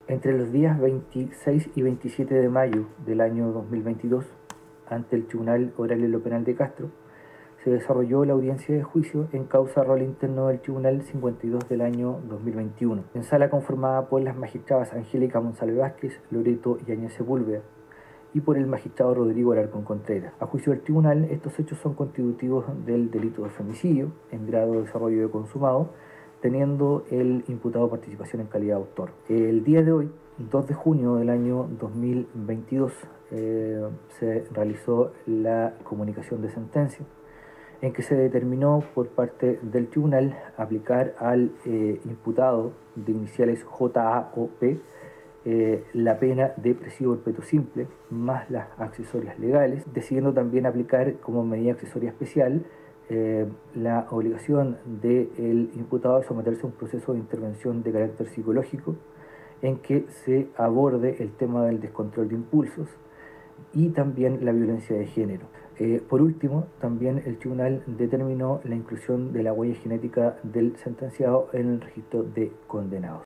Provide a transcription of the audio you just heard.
Entre los días 26 y 27 de mayo del año 2022, ante el Tribunal Oral en lo Penal de Castro, se desarrolló la audiencia de juicio en causa rol interno del Tribunal 52 del año 2021, en sala conformada por las magistradas Angélica Monsalve Vázquez, Loreto Yáñez Sepúlveda, y por el magistrado Rodrigo Alarcón Contreras. A juicio del tribunal, estos hechos son constitutivos del delito de femicidio en grado de desarrollo de consumado, teniendo el imputado participación en calidad de autor. El día de hoy, 2 de junio del año 2022, se realizó la comunicación de sentencia, en que se determinó por parte del tribunal aplicar al imputado de iniciales JAOP la pena de presidio perpetuo simple más las accesorias legales, decidiendo también aplicar como medida accesoria especial la obligación del imputado de someterse a un proceso de intervención de carácter psicológico en que se aborde el tema del descontrol de impulsos y también la violencia de género. Por último, también el tribunal determinó la inclusión de la huella genética del sentenciado en el registro de condenados.